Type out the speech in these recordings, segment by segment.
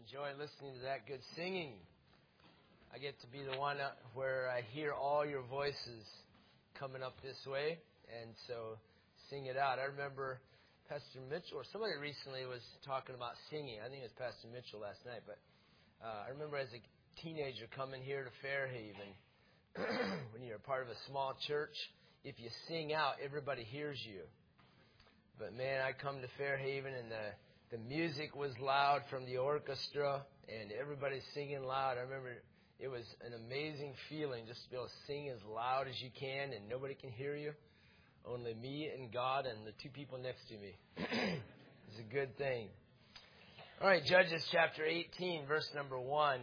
enjoy listening to that good singing. I get to be the one where I hear all your voices coming up this way, and so sing it out. I remember Pastor Mitchell, or somebody recently was talking about singing. I think it was Pastor Mitchell last night, but I remember as a teenager coming here to Fairhaven, when you're a part of a small church, if you sing out, everybody hears you. But man, I come to Fairhaven and the music was loud from the orchestra and everybody's singing loud. I remember it was an amazing feeling just to be able to sing as loud as you can and nobody can hear you. Only me and God and the two people next to me. It's a good thing. All right, Judges chapter 18, verse number 1.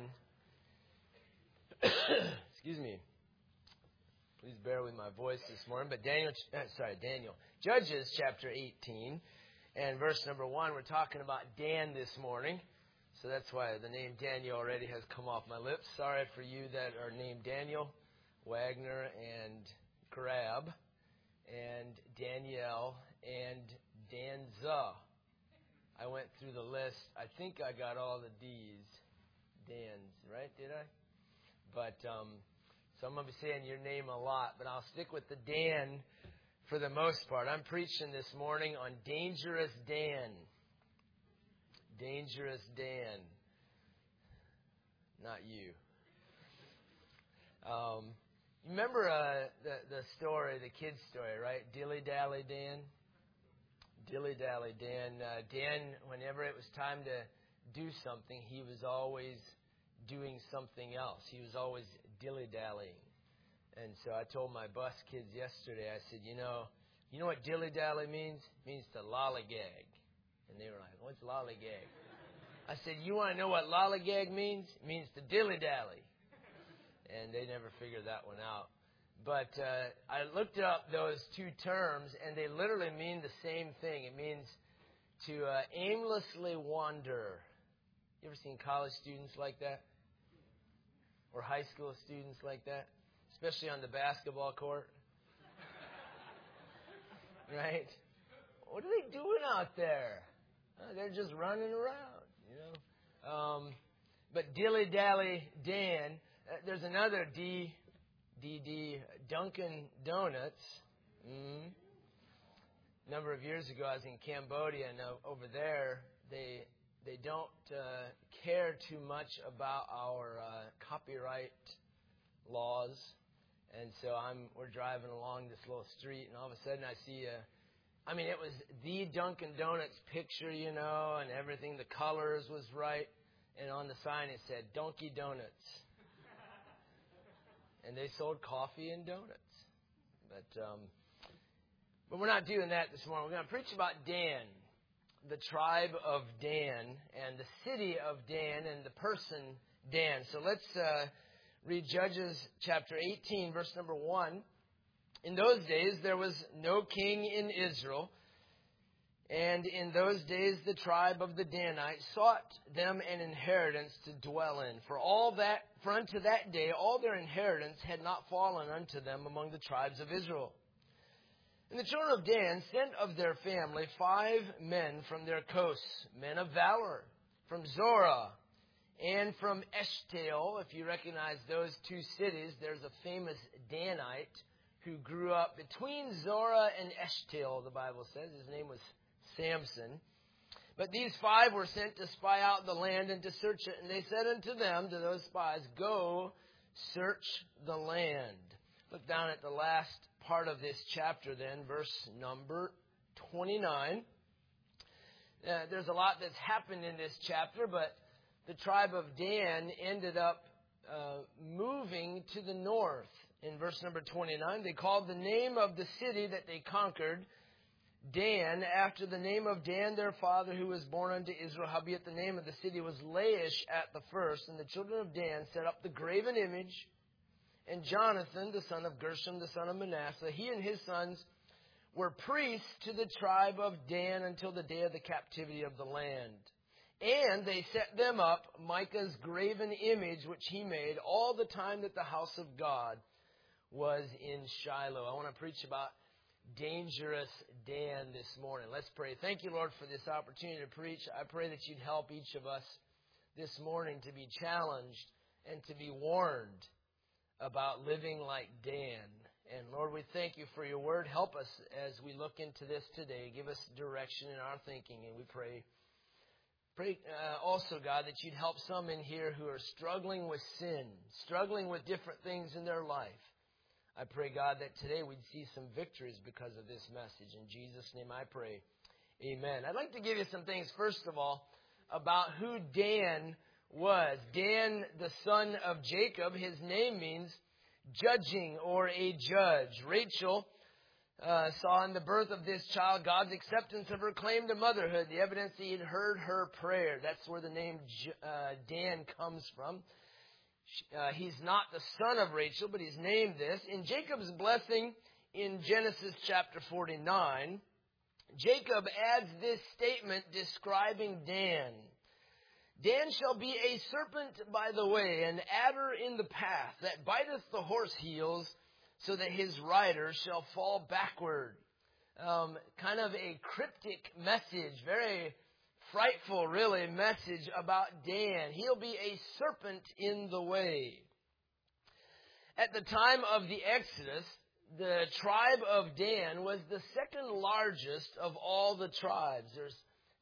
Excuse me. Please bear with my voice this morning. But Daniel. Judges chapter 18 and verse number 1. We're talking about Dan this morning. So that's why the name Daniel already has come off my lips. Sorry for you that are named Daniel, Wagner, and Grab, and Danielle, and Danza. I went through the list. I think I got all the D's. Dan's, right? Did I? But, so I'm going to be saying your name a lot, but I'll stick with the Dan for the most part. I'm preaching this morning on Dangerous Dan. Dangerous Dan. Not you. You remember the story, the kid's story, right? Dilly Dally Dan? Dilly Dally Dan. Dan, whenever it was time to do something, he was always doing something else. He was always dilly-dallying. And so I told my bus kids yesterday, I said, you know what dilly-dally means? It means to lollygag. And they were like, what's lollygag? I said, you want to know what lollygag means? It means to dilly-dally. And they never figured that one out. But I looked up those two terms, and they literally mean the same thing. It means to aimlessly wander. You ever seen college students like that? Or high school students like that? Especially on the basketball court. Right? What are they doing out there? They're just running around, you know. But Dilly Dally Dan, there's another D, Dunkin' Donuts. A number of years ago, I was in Cambodia, and over there, they don't care too much about our copyright laws. And so we're driving along this little street, and all of a sudden I see it was the Dunkin' Donuts picture, you know, and everything. The colors was right. And on the sign it said, Donkey Donuts. And they sold coffee and donuts. But we're not doing that this morning. We're going to preach about Dan, the tribe of Dan, and the city of Dan, and the person Dan. So let's read Judges chapter 18, verse number 1. In those days there was no king in Israel, and in those days the tribe of the Danites sought them an inheritance to dwell in. For unto that day all their inheritance had not fallen unto them among the tribes of Israel. And the children of Dan sent of their family 5 men from their coasts, men of valor, from Zorah, and from Eshtaol. If you recognize those two cities, there's a famous Danite who grew up between Zorah and Eshtaol, the Bible says. His name was Samson. But these 5 were sent to spy out the land and to search it. And they said unto them, to those spies, go search the land. Look down at the last part of this chapter then, verse number 29. There's a lot that's happened in this chapter, but the tribe of Dan ended up moving to the north. In verse number 29, they called the name of the city that they conquered Dan, after the name of Dan their father, who was born unto Israel. Howbeit the name of the city was Laish at the first. And the children of Dan set up the graven image. And Jonathan, the son of Gershom, the son of Manasseh, he and his sons were priests to the tribe of Dan until the day of the captivity of the land. And they set them up Micah's graven image, which he made all the time that the house of God was in Shiloh. I want to preach about Dangerous Dan this morning. Let's pray. Thank you, Lord, for this opportunity to preach. I pray that you'd help each of us this morning to be challenged and to be warned about living like Dan. And Lord, we thank you for your word. Help us as we look into this today. Give us direction in our thinking, and we pray also, God, that you'd help some in here who are struggling with sin, struggling with different things in their life. I pray, God, that today we'd see some victories because of this message. In Jesus' name I pray. Amen. I'd like to give you some things, first of all, about who Dan was. Dan, the son of Jacob, his name means judging or a judge. Rachel saw in the birth of this child God's acceptance of her claim to motherhood, the evidence that he had heard her prayer. That's where the name Dan comes from. He's not the son of Rachel, but he's named this. In Jacob's blessing in Genesis chapter 49, Jacob adds this statement describing Dan. Dan shall be a serpent by the way, an adder in the path, that biteth the horse heels, so that his rider shall fall backward. Kind of a cryptic message, very frightful, really, message about Dan. He'll be a serpent in the way. At the time of the Exodus, the tribe of Dan was the second largest of all the tribes. There's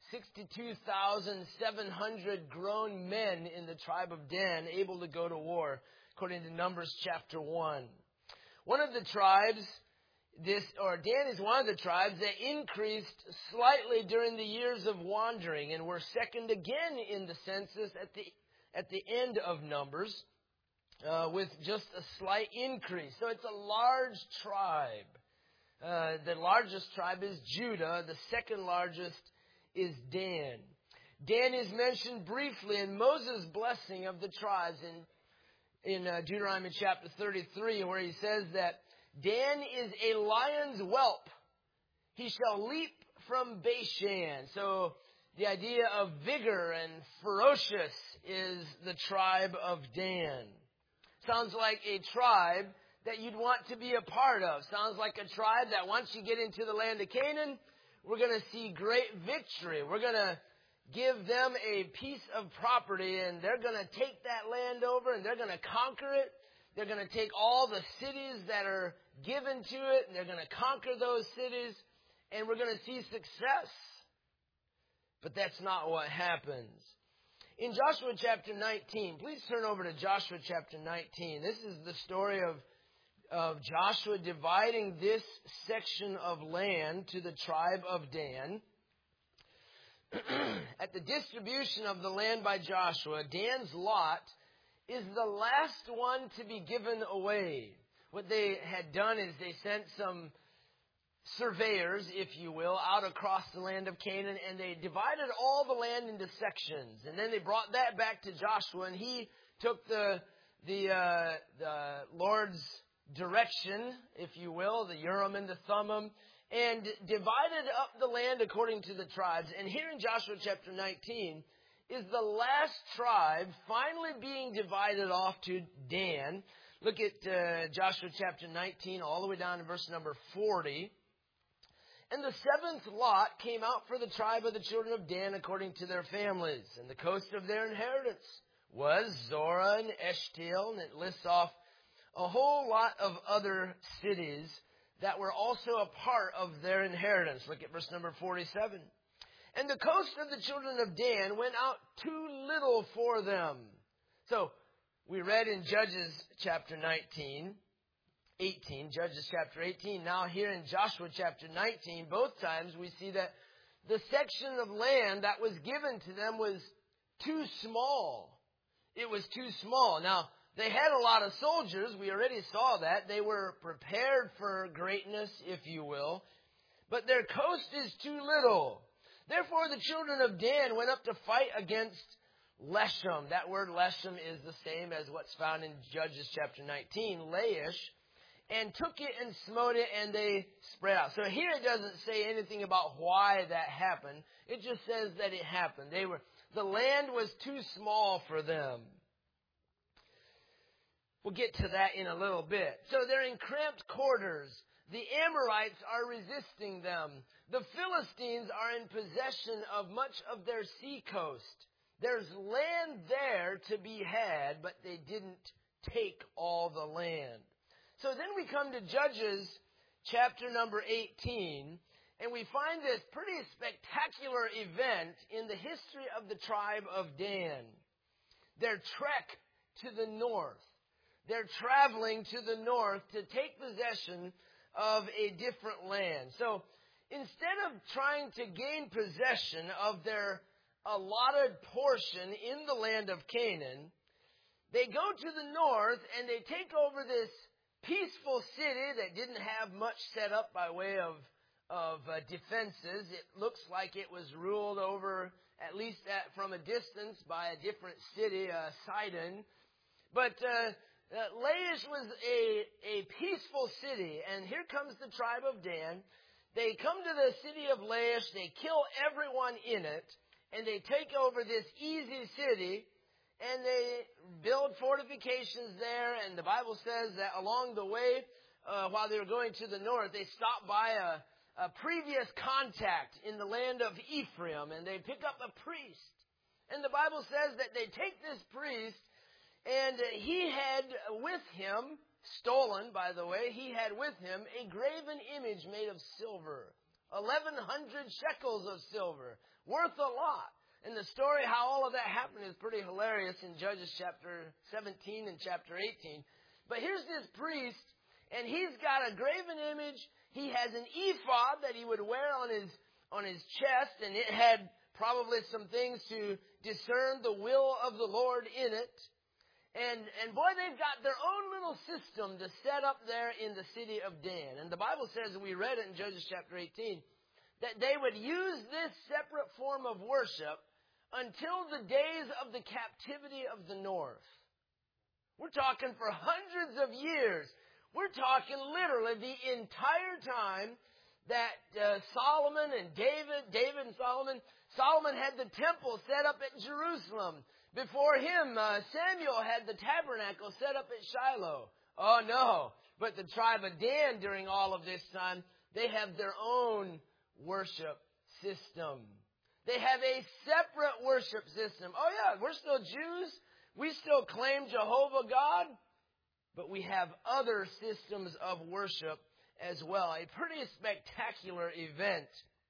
62,700 grown men in the tribe of Dan able to go to war, according to Numbers chapter 1. One of the tribes, Dan is one of the tribes that increased slightly during the years of wandering and were second again in the census at the end of Numbers with just a slight increase. So it's a large tribe. The largest tribe is Judah. The second largest is Dan. Dan is mentioned briefly in Moses' blessing of the tribes in Deuteronomy chapter 33, where he says that Dan is a lion's whelp. He shall leap from Bashan. So the idea of vigor and ferocious is the tribe of Dan. Sounds like a tribe that you'd want to be a part of. Sounds like a tribe that once you get into the land of Canaan, we're going to see great victory. We're going to give them a piece of property, and they're going to take that land over, and they're going to conquer it. They're going to take all the cities that are given to it, and they're going to conquer those cities, and we're going to see success. But that's not what happens. In Joshua chapter 19, please turn over to Joshua chapter 19. This is the story of Joshua dividing this section of land to the tribe of Dan. At the distribution of the land by Joshua, Dan's lot is the last one to be given away. What they had done is they sent some surveyors, if you will, out across the land of Canaan, and they divided all the land into sections. And then they brought that back to Joshua, and he took the Lord's direction, if you will, the Urim and the Thummim, and divided up the land according to the tribes. And here in Joshua chapter 19 is the last tribe finally being divided off to Dan. Look at Joshua chapter 19 all the way down to verse number 40. And the seventh lot came out for the tribe of the children of Dan according to their families. And the coast of their inheritance was Zorah and Eshtaol. And it lists off a whole lot of other cities that were also a part of their inheritance. Look at verse number 47. And the coast of the children of Dan went out too little for them. So we read in Judges chapter 18, Judges chapter 18. Now here in Joshua chapter 19, both times we see that the section of land that was given to them was too small. It was too small. Now, they had a lot of soldiers. We already saw that. They were prepared for greatness, if you will. But their coast is too little. Therefore, the children of Dan went up to fight against Leshem. That word Leshem is the same as what's found in Judges chapter 19, Laish. And took it and smote it, and they spread out. So here it doesn't say anything about why that happened. It just says that it happened. The land was too small for them. We'll get to that in a little bit. So they're in cramped quarters. The Amorites are resisting them. The Philistines are in possession of much of their sea coast. There's land there to be had, but they didn't take all the land. So then we come to Judges chapter number 18, and we find this pretty spectacular event in the history of the tribe of Dan. Their trek to the north. They're traveling to the north to take possession of a different land. So instead of trying to gain possession of their allotted portion in the land of Canaan, they go to the north and they take over this peaceful city that didn't have much set up by way of defenses. It looks like it was ruled over, at least from a distance, by a different city, Sidon. But Laish was a peaceful city, and here comes the tribe of Dan. They come to the city of Laish, they kill everyone in it, and they take over this easy city, and they build fortifications there, and the Bible says that along the way, while they were going to the north, they stopped by a previous contact in the land of Ephraim, and they pick up a priest. And the Bible says that they take this priest, and he had with him, stolen by the way, he had with him a graven image made of silver, 1,100 shekels of silver, worth a lot. And the story how all of that happened is pretty hilarious in Judges chapter 17 and chapter 18. But here's this priest, and he's got a graven image. He has an ephod that he would wear on his chest, and it had probably some things to discern the will of the Lord in it. And boy, they've got their own little system to set up there in the city of Dan. And the Bible says, and we read it in Judges chapter 18, that they would use this separate form of worship until the days of the captivity of the north. We're talking for hundreds of years. We're talking literally the entire time that Solomon and David and Solomon had the temple set up at Jerusalem. Before him, Samuel had the tabernacle set up at Shiloh. Oh no, but the tribe of Dan during all of this time, they have their own worship system. They have a separate worship system. Oh yeah, we're still Jews. We still claim Jehovah God. But we have other systems of worship as well. A pretty spectacular event.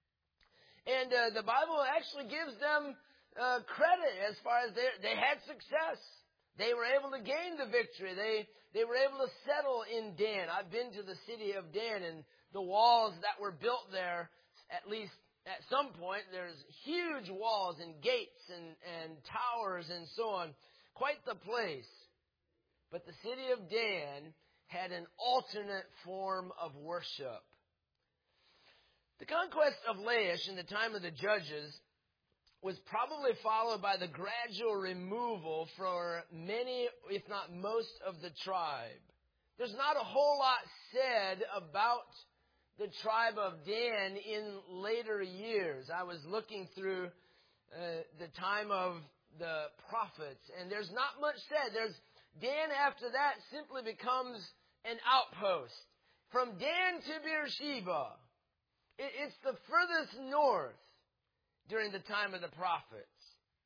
And the Bible actually gives them credit as far as they had success. They were able to gain the victory. They were able to settle in Dan. I've been to the city of Dan, and the walls that were built there, at least at some point, there's huge walls and gates and towers and so on. Quite the place. But the city of Dan had an alternate form of worship. The conquest of Laish in the time of the Judges was probably followed by the gradual removal for many, if not most, of the tribe. There's not a whole lot said about the tribe of Dan in later years. I was looking through the time of the prophets, and there's not much said. Dan after that simply becomes an outpost. From Dan to Beersheba, it's the furthest north during the time of the prophets.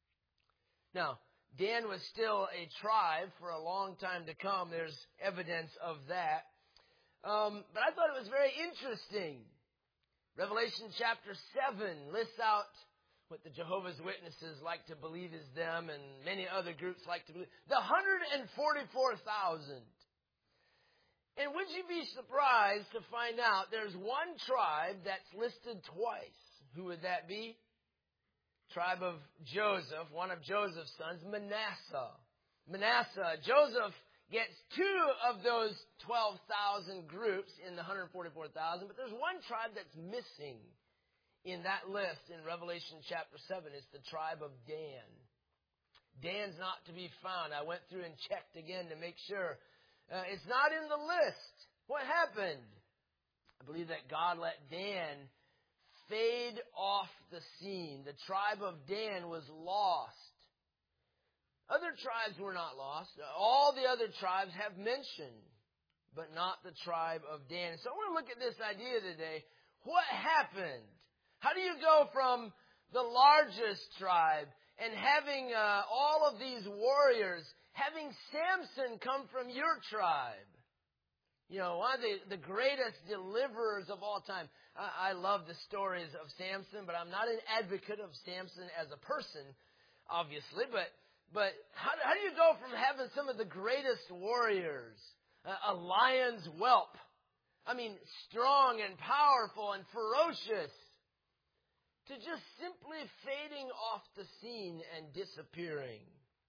Now, Dan was still a tribe for a long time to come. There's evidence of that. But I thought it was very interesting. Revelation chapter 7 lists out what the Jehovah's Witnesses like to believe is them, and many other groups like to believe. The 144,000. And would you be surprised to find out there's one tribe that's listed twice? Who would that be? Tribe of Joseph, one of Joseph's sons, Manasseh. Joseph gets two of those 12,000 groups in the 144,000, but there's one tribe that's missing in that list in Revelation chapter 7. It's the tribe of Dan. Dan's not to be found. I went through and checked again to make sure. It's not in the list. What happened? I believe that God let Dan fade off the scene. The tribe of Dan was lost. Other tribes were not lost. All the other tribes have mention, but not the tribe of Dan. So I want to look at this idea today. What happened? How do you go from the largest tribe and having all of these warriors, having Samson come from your tribe. You know, one of the greatest deliverers of all time. I love the stories of Samson, but I'm not an advocate of Samson as a person, obviously. But how do you go from having some of the greatest warriors, a lion's whelp, I mean, strong and powerful and ferocious, to just simply fading off the scene and disappearing?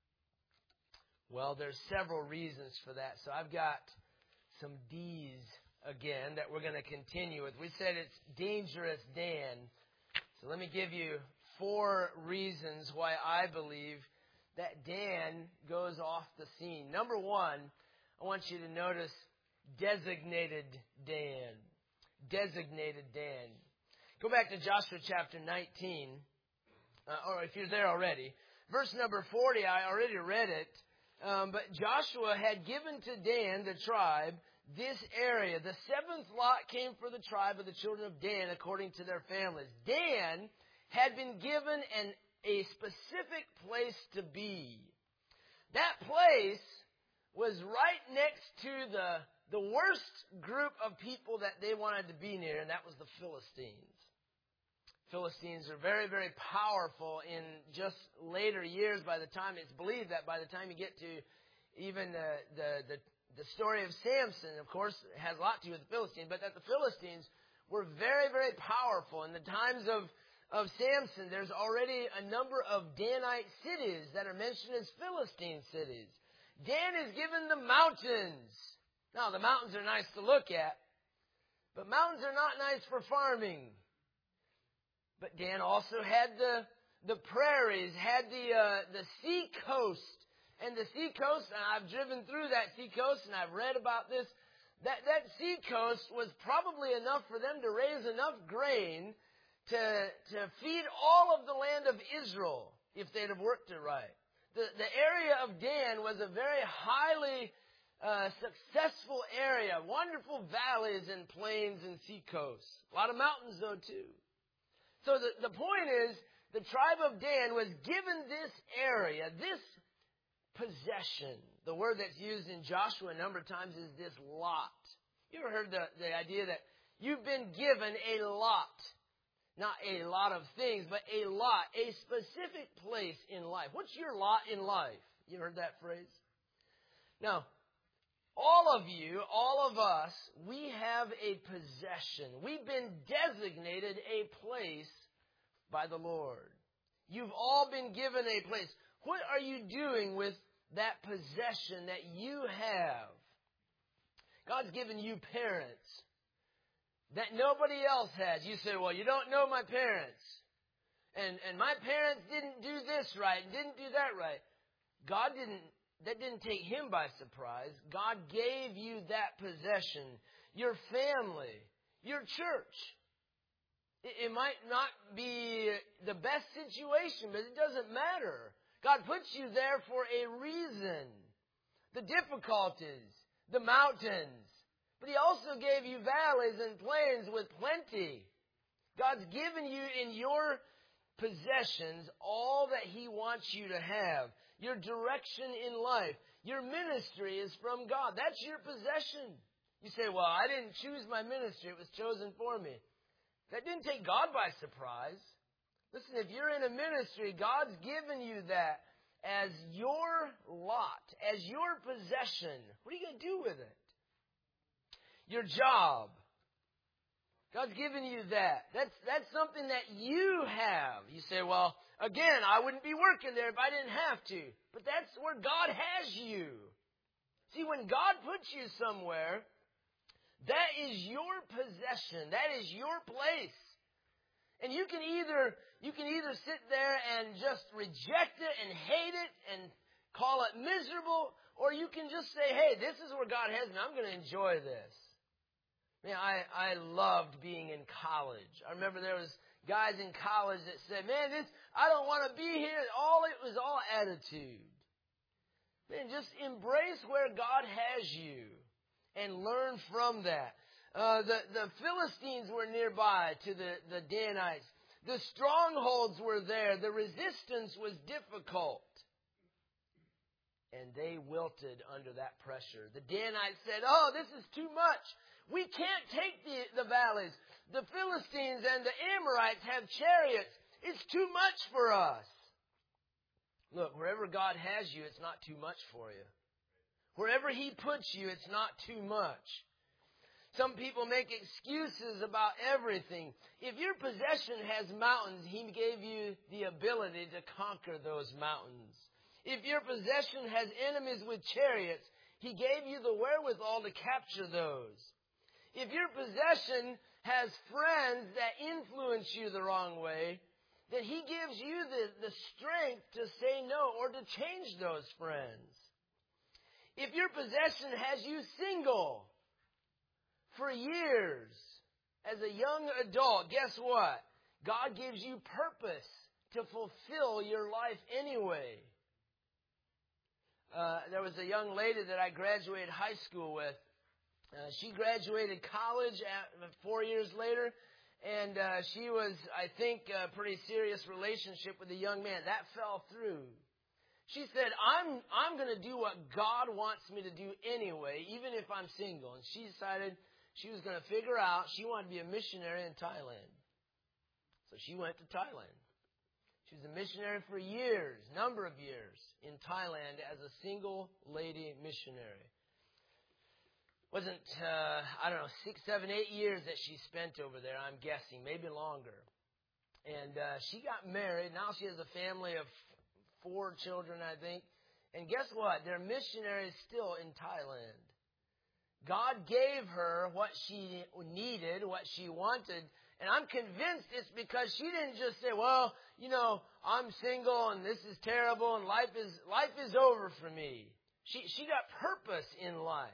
Well, there's several reasons for that. So I've got some D's again that we're going to continue with. We said it's Dangerous Dan. So let me give you 4 reasons why I believe that Dan goes off the scene. Number 1, I want you to notice Designated Dan. Designated Dan. Go back to Joshua chapter 19, or if you're there already. Verse number 40, I already read it. But Joshua had given to Dan, the tribe, this area. The 7th lot came for the tribe of the children of Dan according to their families. Dan had been given a specific place to be. That place was right next to the worst group of people that they wanted to be near, and that was the Philistines. Philistines are very, very powerful in just later years. By the time it's believed that by the time you get to even the story of Samson, of course, it has a lot to do with the Philistines, but that the Philistines were very, very powerful. In the times of Samson, there's already a number of Danite cities that are mentioned as Philistine cities. Dan is given the mountains. Now, the mountains are nice to look at, but mountains are not nice for farming. But Dan also had the prairies, had the sea coast. And the sea coast, and I've driven through that sea coast and I've read about this, that sea coast was probably enough for them to raise enough grain to feed all of the land of Israel if they'd have worked it right. The area of Dan was a very highly successful area, wonderful valleys and plains and sea coasts. A lot of mountains though too. So the point is, the tribe of Dan was given this area, this possession. The word that's used in Joshua a number of times is this lot. You ever heard the idea that you've been given a lot? Not a lot of things, but a lot, a specific place in life. What's your lot in life? You heard that phrase? Now, all of you, all of us, we have a possession. We've been designated a place by the Lord. You've all been given a place. What are you doing with that possession that you have? God's given you parents that nobody else has. You say, well, you don't know my parents. And my parents didn't do this right and didn't do that right. That didn't take him by surprise. God gave you that possession. Your family, your church. It might not be the best situation, but it doesn't matter. God puts you there for a reason. The difficulties, the mountains. But he also gave you valleys and plains with plenty. God's given you in your possessions all that he wants you to have. Your direction in life. Your ministry is from God. That's your possession. You say, well, I didn't choose my ministry. It was chosen for me. That didn't take God by surprise. Listen, if you're in a ministry, God's given you that as your lot, as your possession. What are you going to do with it? Your job. God's given you that. That's something that you have. You say, well, again, I wouldn't be working there if I didn't have to. But that's where God has you. See, when God puts you somewhere, that is your possession. That is your place. And you can either sit there and just reject it and hate it and call it miserable, or you can just say, hey, this is where God has me. I'm going to enjoy this. Man, I loved being in college. I remember there was guys in college that said, man, I don't want to be here. It was all attitude. Man, just embrace where God has you and learn from that. The Philistines were nearby to the Danites. The strongholds were there. The resistance was difficult. And they wilted under that pressure. The Danites said, oh, this is too much. We can't take the valleys. The Philistines and the Amorites have chariots. It's too much for us. Look, wherever God has you, it's not too much for you. Wherever He puts you, it's not too much. Some people make excuses about everything. If your possession has mountains, He gave you the ability to conquer those mountains. If your possession has enemies with chariots, He gave you the wherewithal to capture those. If your possession has friends that influence you the wrong way, then He gives you the strength to say no or to change those friends. If your possession has you single for years as a young adult, guess what? God gives you purpose to fulfill your life anyway. There was a young lady that I graduated high school with. She graduated college 4 years later, and she was, I think, a pretty serious relationship with a young man. That fell through. She said, I'm going to do what God wants me to do anyway, even if I'm single. And she decided she was going to figure out she wanted to be a missionary in Thailand. So she went to Thailand. She was a missionary for years, number of years, in Thailand as a single lady missionary. Wasn't, 6, 7, 8 years that she spent over there, I'm guessing, maybe longer. And she got married. Now she has a family of 4 children, I think. And guess what? They're missionaries still in Thailand. God gave her what she needed, what she wanted. And I'm convinced it's because she didn't just say, well, I'm single and this is terrible and life is over for me. She got purpose in life.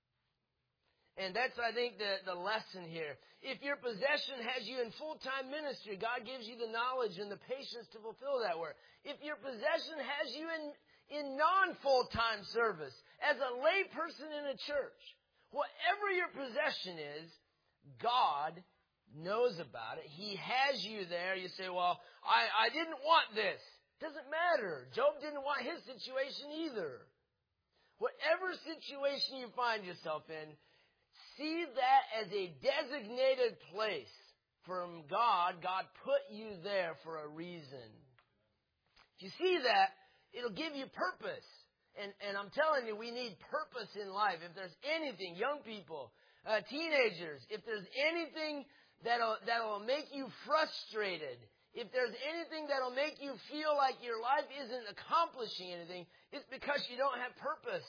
And that's, I think, the lesson here. If your possession has you in full-time ministry, God gives you the knowledge and the patience to fulfill that work. If your possession has you in non-full-time service, as a lay person in a church, whatever your possession is, God knows about it. He has you there. You say, well, I didn't want this. Doesn't matter. Job didn't want his situation either. Whatever situation you find yourself in, see that as a designated place from God. God put you there for a reason. If you see that, it'll give you purpose. And I'm telling you, we need purpose in life. If there's anything, young people, teenagers, if there's anything that'll make you frustrated, if there's anything that'll make you feel like your life isn't accomplishing anything, it's because you don't have purpose.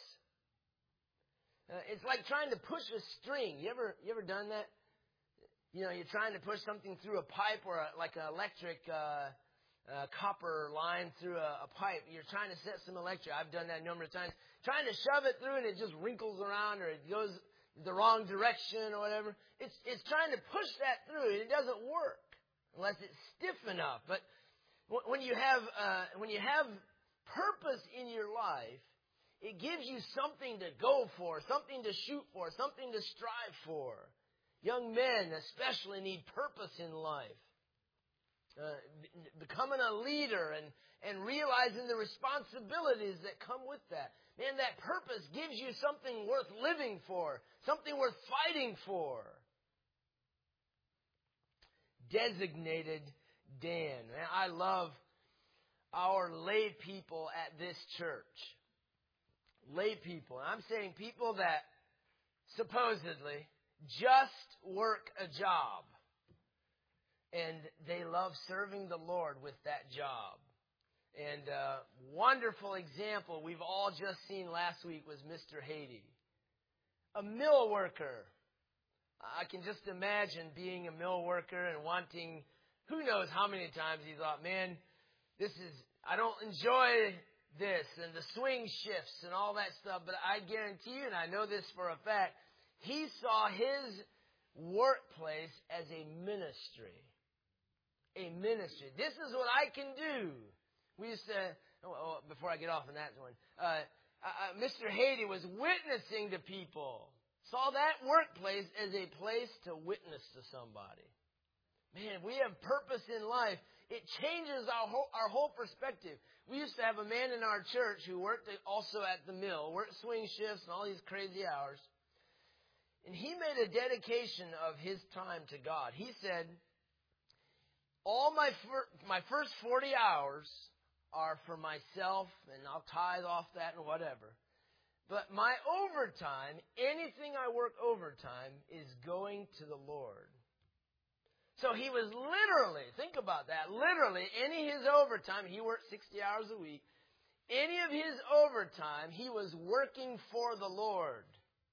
It's like trying to push a string. You ever done that? You're trying to push something through a pipe or like an electric copper line through a pipe. You're trying to set some electric. I've done that a number of times. Trying to shove it through and it just wrinkles around or it goes the wrong direction or whatever. It's trying to push that through and it doesn't work unless it's stiff enough. But when you have purpose in your life, it gives you something to go for, something to shoot for, something to strive for. Young men especially need purpose in life. Becoming a leader and realizing the responsibilities that come with that. Man, that purpose gives you something worth living for, something worth fighting for. Designated Dan. Man, I love our lay people at this church. Lay people. And I'm saying people that supposedly just work a job. And they love serving the Lord with that job. And wonderful example we've all just seen last week was Mr. Haiti. A mill worker. I can just imagine being a mill worker and wanting, who knows how many times he thought, man, I don't enjoy this and the swing shifts and all that stuff. But I guarantee you, and I know this for a fact, he saw his workplace as a ministry. A ministry. This is what I can do. We used to, before I get off on that one, Mr. Haiti was witnessing to people. Saw that workplace as a place to witness to somebody. Man, we have purpose in life. It changes our whole perspective. We used to have a man in our church who worked also at the mill, worked swing shifts and all these crazy hours. And he made a dedication of his time to God. He said, all my first 40 hours are for myself, and I'll tithe off that and whatever. But my overtime, anything I work overtime, is going to the Lord. So he was literally, think about that, literally, any of his overtime, he worked 60 hours a week, any of his overtime, he was working for the Lord.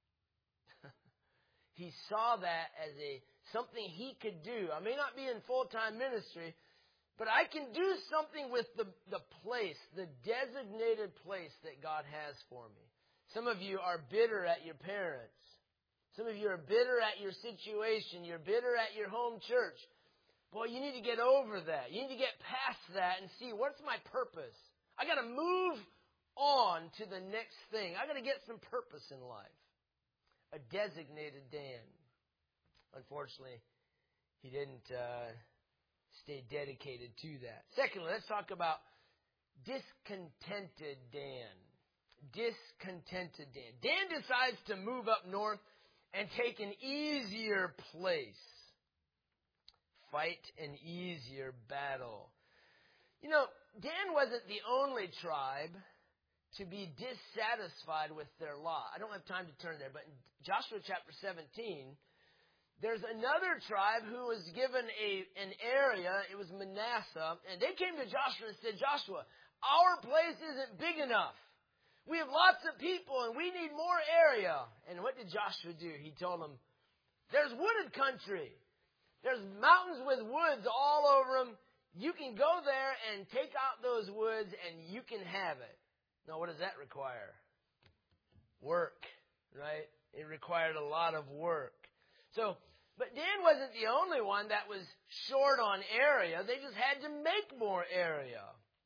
He saw that as something he could do. I may not be in full-time ministry, but I can do something with the place, the designated place that God has for me. Some of you are bitter at your parents. Some of you are bitter at your situation. You're bitter at your home church. Boy, you need to get over that. You need to get past that and see, what's my purpose? I got to move on to the next thing. I got to get some purpose in life. A designated Dan. Unfortunately, he didn't stay dedicated to that. Secondly, let's talk about discontented Dan. Discontented Dan. Dan decides to move up north and take an easier place. Fight an easier battle. You know, Dan wasn't the only tribe to be dissatisfied with their lot. I don't have time to turn there, but in Joshua chapter 17, there's another tribe who was given an area. It was Manasseh, and they came to Joshua and said, Joshua, our place isn't big enough. We have lots of people, and we need more area. And what did Joshua do? He told them, there's wooded country. There's mountains with woods all over them. You can go there and take out those woods, and you can have it. Now, what does that require? Work, right? It required a lot of work. But Dan wasn't the only one that was short on area. They just had to make more area.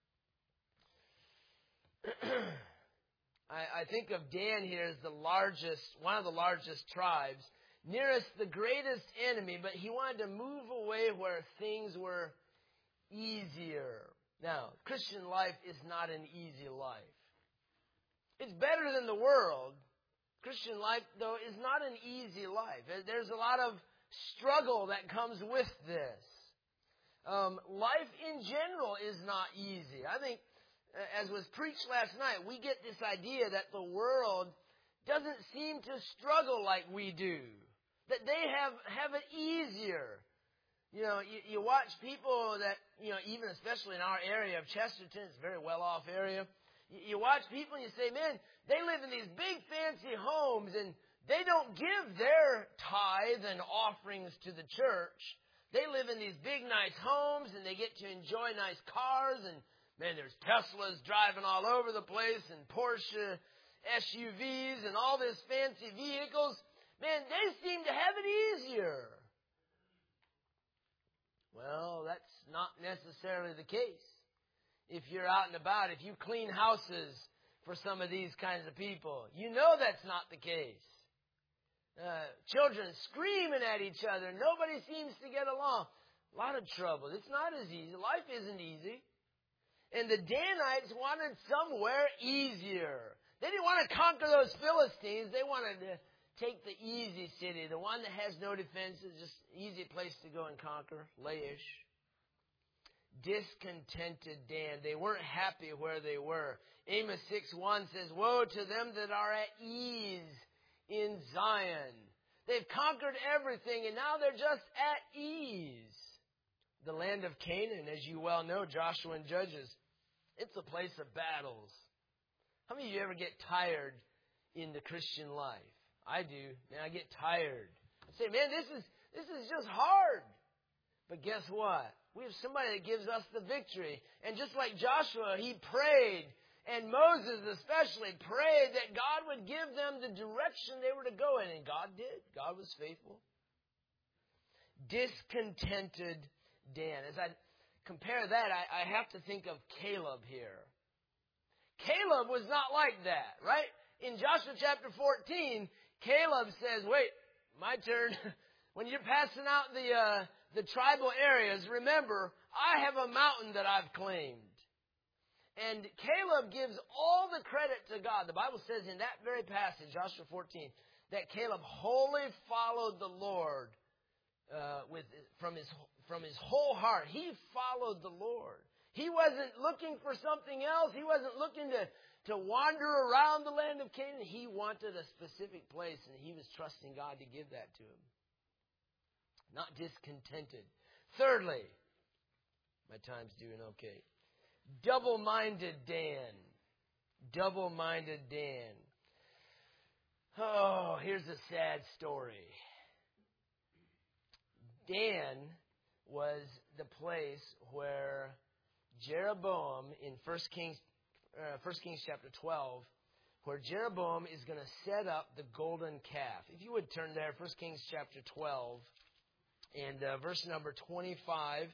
I think of Dan here as one of the largest tribes, nearest the greatest enemy, but he wanted to move away where things were easier. Now, Christian life is not an easy life. It's better than the world. Christian life, though, is not an easy life. There's a lot of struggle that comes with this. Life in general is not easy. I think, as was preached last night, we get this idea that the world doesn't seem to struggle like we do. That they have it easier. You know, you watch people that, even especially in our area of Chesterton, it's a very well-off area. You watch people and you say, man, they live in these big fancy homes and they don't give their tithe and offerings to the church. They live in these big nice homes and they get to enjoy nice cars, and man, there's Teslas driving all over the place and Porsche SUVs and all these fancy vehicles. Man, they seem to have it easier. Well, that's not necessarily the case. If you're out and about, if you clean houses for some of these kinds of people, you know that's not the case. Children screaming at each other. Nobody seems to get along. A lot of trouble. It's not as easy. Life isn't easy. And the Danites wanted somewhere easier. They didn't want to conquer those Philistines. They wanted to take the easy city, the one that has no defenses, just easy place to go and conquer, Laish. Discontented Dan. They weren't happy where they were. Amos 6:1 says, woe to them that are at ease in Zion. They've conquered everything and now they're just at ease. The land of Canaan, as you well know, Joshua and Judges, it's a place of battles. How many of you ever get tired in the Christian life? I do. Man, I get tired. I say, man, this is just hard. But guess what? We have somebody that gives us the victory. And just like Joshua, he prayed, and Moses especially prayed that God would give them the direction they were to go in. And God did. God was faithful. Discontented Dan. As I compare that, I have to think of Caleb here. Caleb was not like that, right? In Joshua chapter 14, Caleb says, wait, my turn. When you're passing out the the tribal areas, remember, I have a mountain that I've claimed. And Caleb gives all the credit to God. The Bible says in that very passage, Joshua 14, that Caleb wholly followed the Lord from his whole heart. He followed the Lord. He wasn't looking for something else. He wasn't looking to wander around the land of Canaan. He wanted a specific place, and he was trusting God to give that to him. Not discontented. Thirdly, my time's doing okay. Double-minded Dan. Double-minded Dan. Oh, here's a sad story. Dan was the place where Jeroboam in 1 Kings chapter 12, where Jeroboam is going to set up the golden calf. If you would turn there, 1 Kings chapter 12, and verse number 25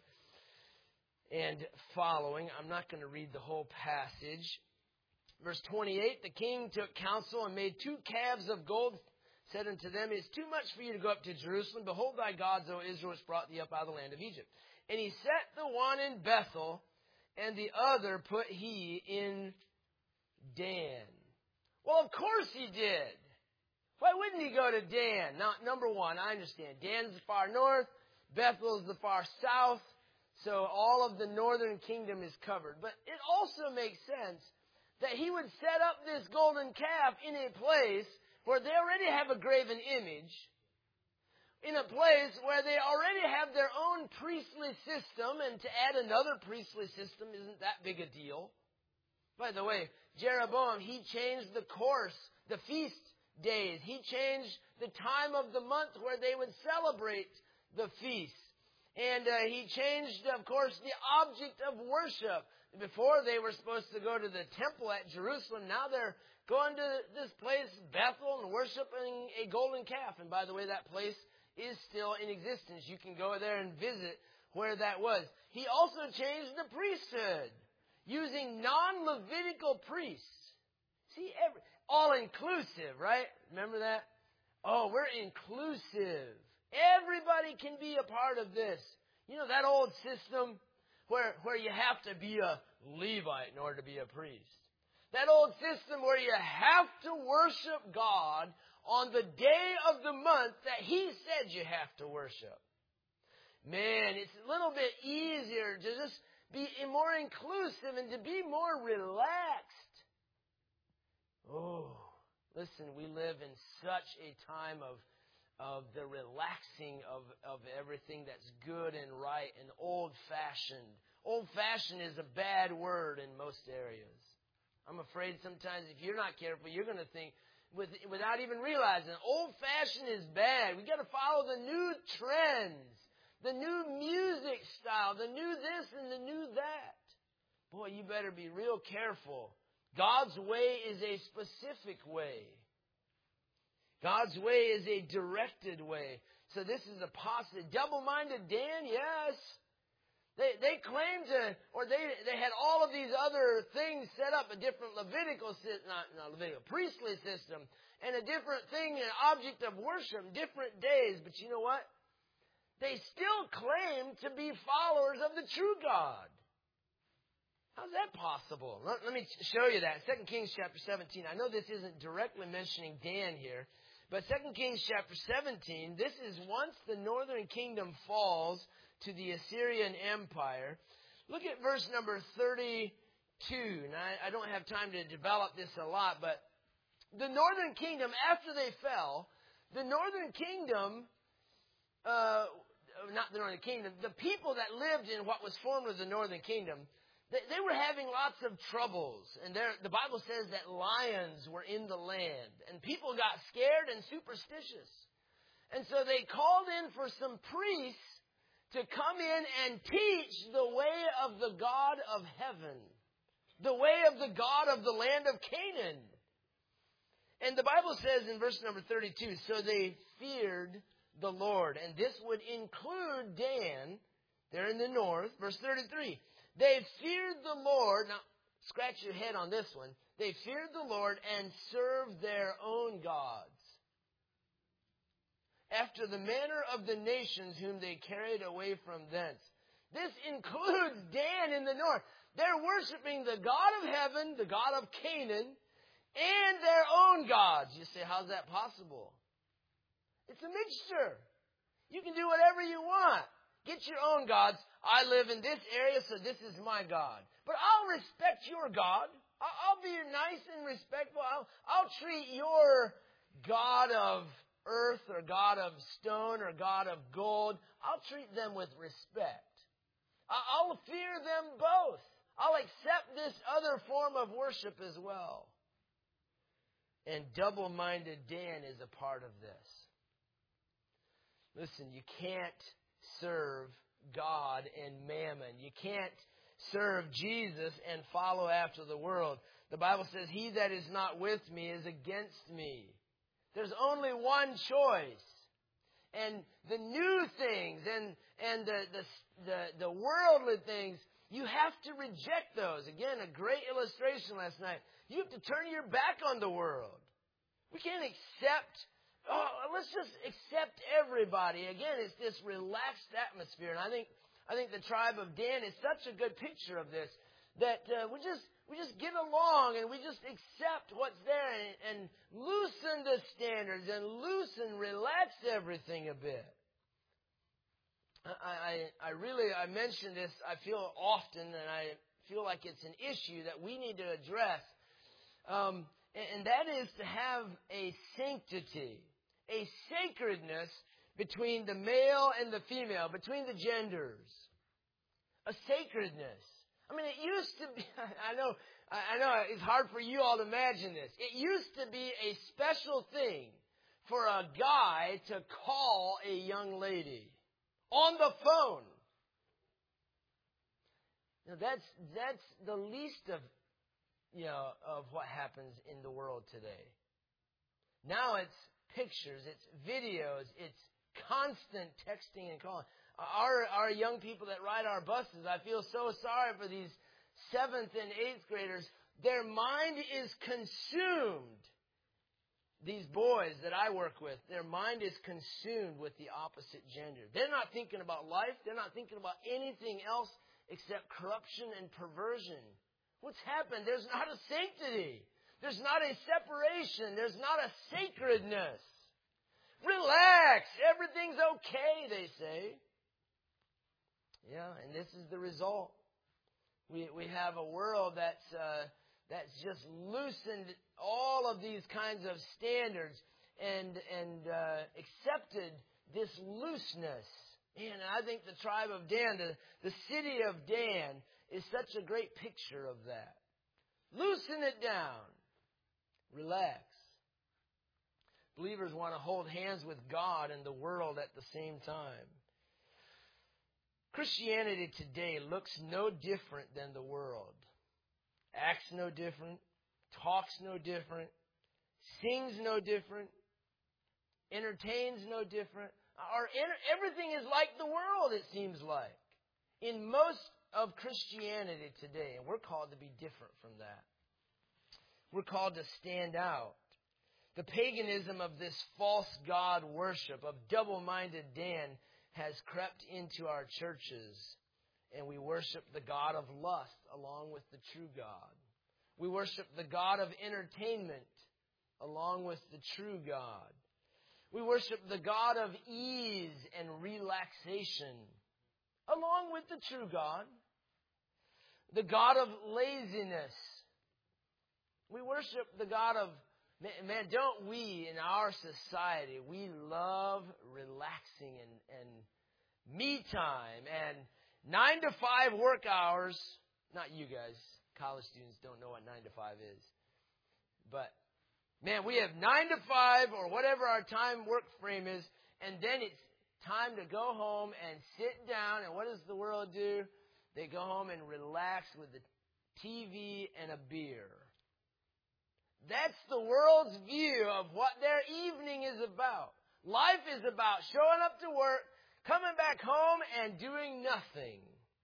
and following. I'm not going to read the whole passage. Verse 28, the king took counsel and made 2 calves of gold, said unto them, it is too much for you to go up to Jerusalem. Behold, thy gods, O Israel, has brought thee up out of the land of Egypt. And he set the one in Bethel, and the other put he in Dan. Well, of course he did. Why wouldn't he go to Dan? Now, number one, I understand. Dan's the far north. Bethel is the far south. So all of the northern kingdom is covered. But it also makes sense that he would set up this golden calf in a place where they already have a graven image, in a place where they already have their own priestly system, and to add another priestly system isn't that big a deal. By the way, Jeroboam, he changed the course, the feast days. He changed the time of the month where they would celebrate the feast. And he changed, of course, the object of worship. Before they were supposed to go to the temple at Jerusalem. Now they're going to this place, Bethel, and worshiping a golden calf. And by the way, that place is still in existence. You can go there and visit where that was. He also changed the priesthood, using non-Levitical priests. See, all-inclusive, right? Remember that? Oh, we're inclusive. Everybody can be a part of this. You know, that old system where you have to be a Levite in order to be a priest. That old system where you have to worship God on the day of the month that He said you have to worship. Man, it's a little bit easier to just be more inclusive and to be more relaxed. Oh, listen, we live in such a time of the relaxing of everything that's good and right and old-fashioned. Old-fashioned is a bad word in most areas. I'm afraid sometimes if you're not careful, you're going to think, without even realizing, old-fashioned is bad. We've got to follow the new trends, the new music style, the new this and the new that. Boy, you better be real careful. God's way is a specific way. God's way is a directed way. So this is a positive. Double-minded Dan, yes. They claimed to, or they had all of these other things set up, a different Levitical system, not Levitical, priestly system, and a different thing, an object of worship, different days. But you know what? They still claim to be followers of the true God. How's that possible? Let me show you that. 2 Kings chapter 17. I know this isn't directly mentioning Dan here, but 2 Kings chapter 17, this is once the northern kingdom falls to the Assyrian Empire. Look at verse number 32. Now, I don't have time to develop this a lot, but the northern kingdom, after they fell, the northern kingdom, not the northern kingdom, the people that lived in what was formed as the northern kingdom, they were having lots of troubles. And the Bible says that lions were in the land. And people got scared and superstitious. And so they called in for some priests to come in and teach the way of the God of heaven. The way of the God of the land of Canaan. And the Bible says in verse number 32, so they feared the Lord. And this would include Dan, there in the north. Verse 33. They feared the Lord. Now, scratch your head on this one. They feared the Lord and served their own gods. after the manner of the nations whom they carried away from thence. This includes Dan in the north. They're worshiping the God of heaven, the God of Canaan, and their own gods. You say, how's that possible? It's a mixture. You can do whatever you want. Get your own gods. I live in this area, so this is my God. But I'll respect your God. I'll be nice and respectful. I'll treat your God of earth or God of stone or God of gold. I'll treat them with respect. I'll fear them both. I'll accept this other form of worship as well. And double-minded Dan is a part of this. Listen, you can't serve God and mammon. You can't serve Jesus and follow after the world. The Bible says, he that is not with me is against me. There's only one choice. And the new things and the worldly things, you have to reject those. Again, a great illustration last night. You have to turn your back on the world. We can't accept, let's just accept everybody. Again, it's this relaxed atmosphere. And I think the tribe of Dan is such a good picture of this, that we just get along and we just accept what's there and loosen the standards and relax everything a bit. I mention this, I feel often, and I feel like it's an issue that we need to address. And that is to have a sanctity, a sacredness between the male and the female, between the genders. A sacredness. I mean, it used to be, I know it's hard for you all to imagine this. It used to be a special thing for a guy to call a young lady on the phone. Now that's the least of what happens in the world today. Now it's pictures, it's videos, it's constant texting and calling. Our young people that ride our buses, I feel so sorry for these 7th and 8th graders. Their mind is consumed. These boys that I work with, their mind is consumed with the opposite gender. They're not thinking about life. They're not thinking about anything else except corruption and perversion. What's happened? There's not a sanctity. There's not a separation. There's not a sacredness. Relax. Everything's okay, they say. Yeah, and this is the result. We have a world that's just loosened all of these kinds of standards and accepted this looseness. And I think the tribe of Dan, the city of Dan, is such a great picture of that. Loosen it down. Relax. Believers want to hold hands with God and the world at the same time. Christianity today looks no different than the world. Acts no different. Talks no different. Sings no different. Entertains no different. Everything is like the world, it seems like, in most of Christianity today. And we're called to be different from that. We're called to stand out. The paganism of this false god worship, of double-minded Dan, has crept into our churches. And we worship the god of lust along with the true God. We worship the god of entertainment along with the true God. We worship the god of ease and relaxation along with the true God. The god of laziness. We worship the god of, man, don't we in our society, we love relaxing and me time and 9 to 5 work hours. Not you guys. College students don't know what 9 to 5 is. But, man, we have 9 to 5 or whatever our time work frame is, and then it's time to go home and sit down. And what does the world do? They go home and relax with the TV and a beer. That's the world's view of what their evening is about. Life is about showing up to work, coming back home, and doing nothing.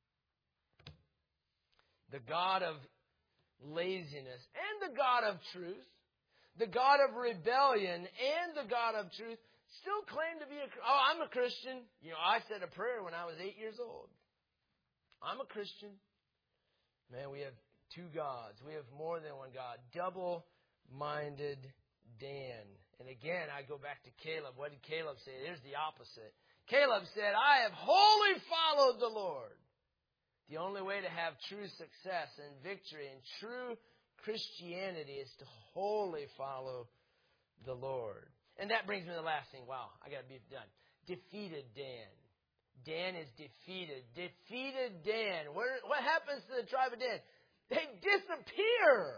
The God of laziness and the God of truth, the God of rebellion and the God of truth, still claim to be I'm a Christian. I said a prayer when I was 8 years old. I'm a Christian. Man, we have two gods. We have more than one God. Double-minded Dan. And again, I go back to Caleb. What did Caleb say? Here's the opposite. Caleb said, I have wholly followed the Lord. The only way to have true success and victory and true Christianity is to wholly follow the Lord. And that brings me to the last thing. Wow, I got to be done. Defeated Dan. Dan is defeated. Defeated Dan. What happens to the tribe of Dan? They disappear.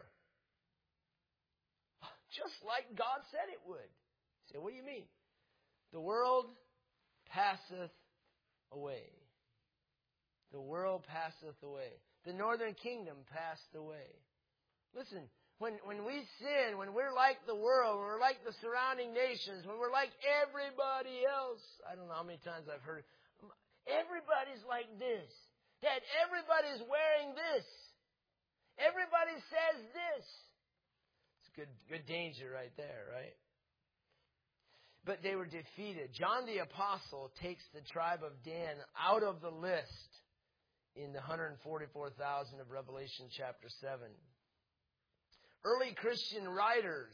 Just like God said it would. You say, what do you mean? The world passeth away. The world passeth away. The northern kingdom passed away. Listen, when we sin, when we're like the world, when we're like the surrounding nations, when we're like everybody else, I don't know how many times I've heard, everybody's like this. Dad, everybody's wearing this. Everybody says this. It's good danger right there, right? But they were defeated. John the Apostle takes the tribe of Dan out of the list in the 144,000 of Revelation chapter 7. Early Christian writers,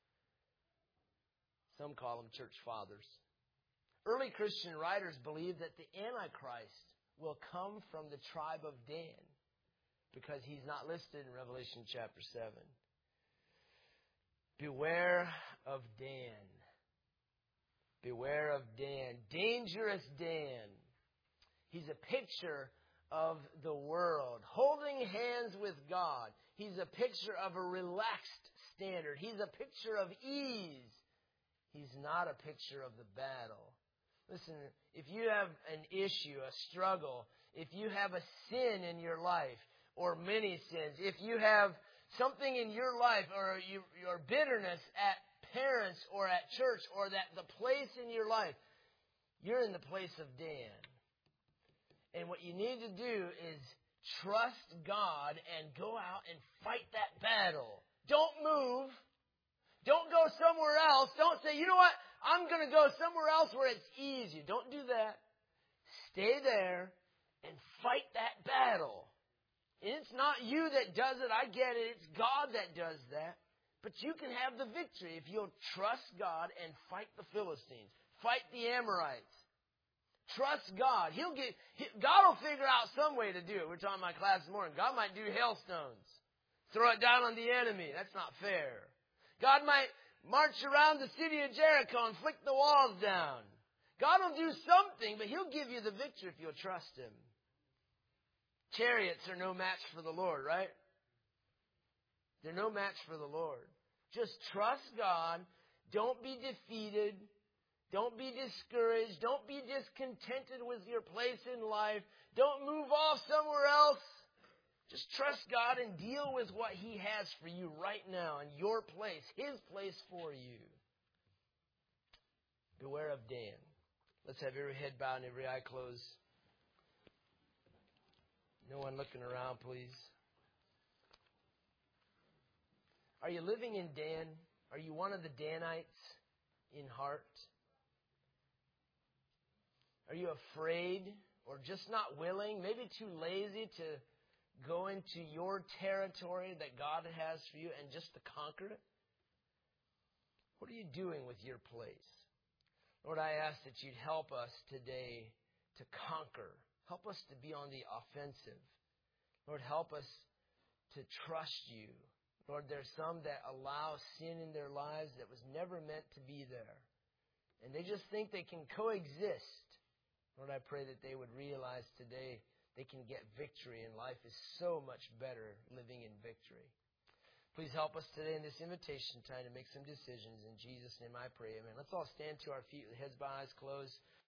some call them church fathers. Early Christian writers believe that the Antichrist will come from the tribe of Dan because he's not listed in Revelation chapter 7. Beware of Dan. Beware of Dan. Dangerous Dan. He's a picture of the world, holding hands with God. He's a picture of a relaxed standard. He's a picture of ease. He's not a picture of the battle. Listen, if you have an issue, a struggle, if you have a sin in your life, or many sins, if you have something in your life, or your bitterness at parents or at church, or that the place in your life, you're in the place of Dan. And what you need to do is trust God and go out and fight that battle. Don't move. Don't go somewhere else. Don't say, you know what? I'm going to go somewhere else where it's easy. Don't do that. Stay there and fight that battle. And it's not you that does it. I get it. It's God that does that. But you can have the victory if you'll trust God and fight the Philistines. Fight the Amorites. Trust God. God will figure out some way to do it. We were talking in my class this morning. God might do hailstones. Throw it down on the enemy. That's not fair. God might march around the city of Jericho and flick the walls down. God will do something, but He'll give you the victory if you'll trust Him. Chariots are no match for the Lord, right? They're no match for the Lord. Just trust God. Don't be defeated. Don't be discouraged. Don't be discontented with your place in life. Don't move off somewhere else. Just trust God and deal with what He has for you right now in your place, His place for you. Beware of Dan. Let's have every head bowed and every eye closed. No one looking around, please. Are you living in Dan? Are you one of the Danites in heart? Are you afraid or just not willing, maybe too lazy to go into your territory that God has for you and just to conquer it? What are you doing with your place? Lord, I ask that you'd help us today to conquer. Help us to be on the offensive. Lord, help us to trust you. Lord, there's some that allow sin in their lives that was never meant to be there. And they just think they can coexist. Lord, I pray that they would realize today they can get victory, and life is so much better living in victory. Please help us today in this invitation time to make some decisions. In Jesus' name I pray, amen. Let's all stand to our feet with heads bowed, eyes closed.